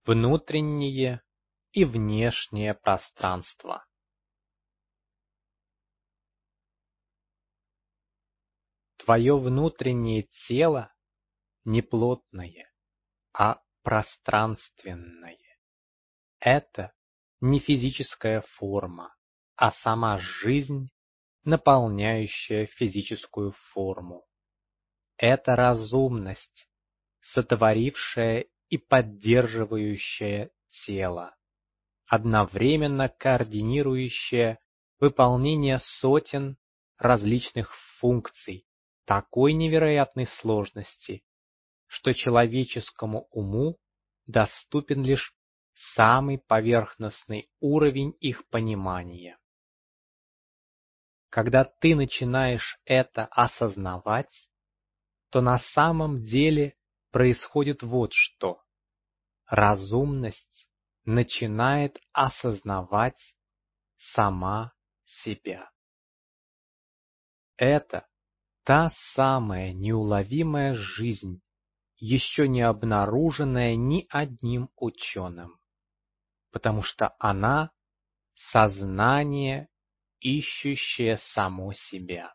внутреннее и внешнее пространство. Твое внутреннее тело не плотное, а пространственное. Это не физическая форма, а сама жизнь, наполняющая физическую форму. Это разумность, сотворившая и поддерживающая тело, одновременно координирующая выполнение сотен различных функций такой невероятной сложности, что человеческому уму доступен лишь самый поверхностный уровень их понимания. Когда ты начинаешь это осознавать, то на самом деле происходит вот что. Разумность начинает осознавать сама себя. Это та самая неуловимая жизнь, еще не обнаруженная ни одним ученым, потому что она — сознание, ищущее само себя.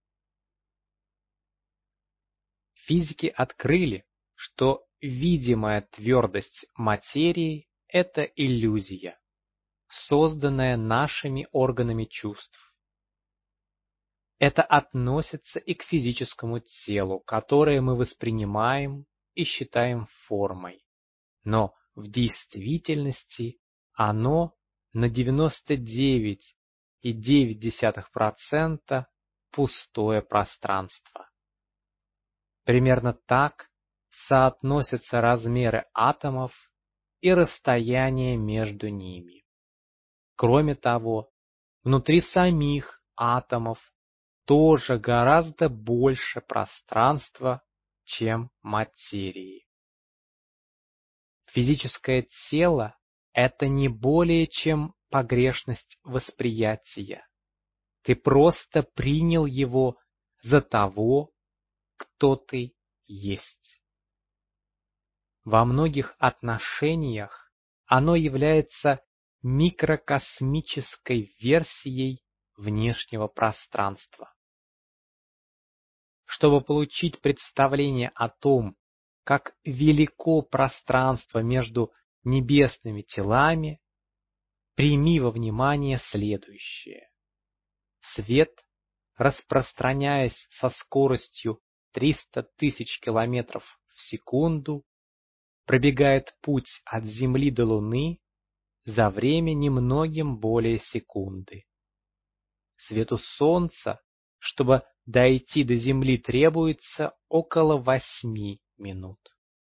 Физики открыли, что видимая твердость материи — это иллюзия, созданная нашими органами чувств. Это относится и к физическому телу, которое мы воспринимаем и считаем формой. Но в действительности оно на 99,9% пустое пространство. Примерно так соотносятся размеры атомов и расстояние между ними. Кроме того, внутри самих атомов тоже гораздо больше пространства, чем материи. Физическое тело — это не более чем погрешность восприятия. Ты просто принял его за того, кто ты есть. Во многих отношениях оно является микрокосмической версией внешнего пространства. Чтобы получить представление о том, как велико пространство между небесными телами, прими во внимание следующее. Свет, распространяясь со скоростью 300 тысяч километров в секунду, пробегает путь от Земли до Луны за время немногим более секунды. Свету Солнца, чтобы дойти до Земли, требуется около 8 минут.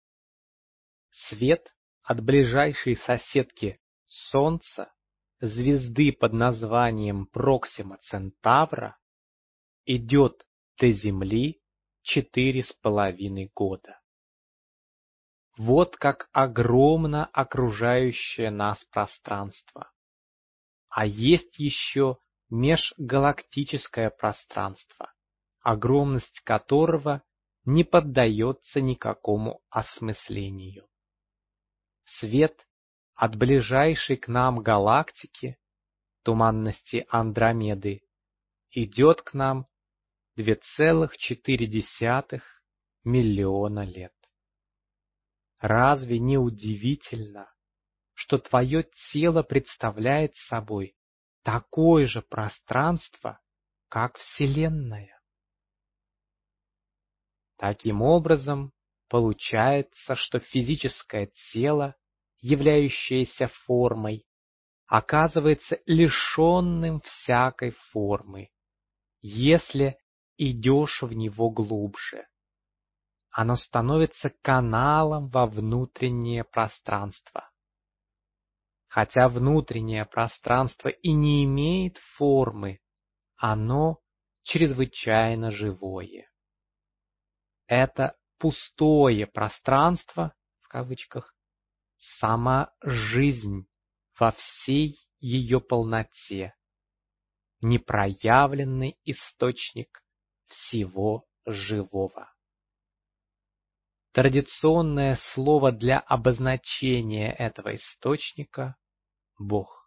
Свет от ближайшей соседки Солнца, звезды под названием Проксима Центавра, идет до Земли 4,5 года. Вот как огромно окружающее нас пространство. А есть еще межгалактическое пространство, огромность которого не поддается никакому осмыслению. Свет от ближайшей к нам галактики, туманности Андромеды, идет к нам 2,4 миллиона лет. Разве не удивительно, что твое тело представляет собой такое же пространство, как Вселенная? Таким образом, получается, что физическое тело, являющееся формой, оказывается лишенным всякой формы, если идешь в него глубже. Оно становится каналом во внутреннее пространство. Хотя внутреннее пространство и не имеет формы, оно чрезвычайно живое. Это пустое пространство, в кавычках, сама жизнь во всей ее полноте, непроявленный источник всего живого. Традиционное слово для обозначения этого источника — Бог.